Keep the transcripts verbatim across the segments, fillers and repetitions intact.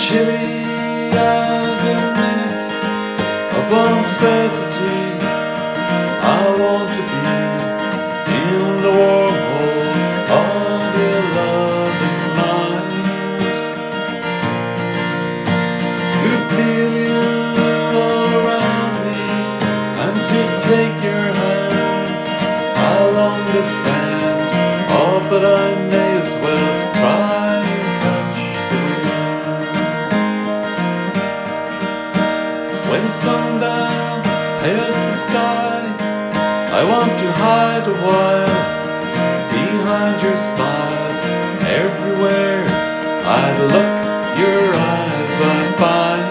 chilly hours and minutes of uncertainty. I want to be in the wormhole of your loving mind, to feel you all around me and to take your hand along the sand. Oh, but I may as well try and catch the wind. When sundown hails the sky, I want to hide a while behind your smile. Everywhere I look, your eyes I find.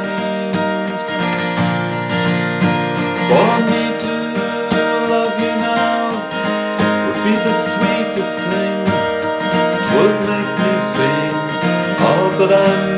For me to love you now would be the sweetest thing. 'Twould make me sing, oh, but I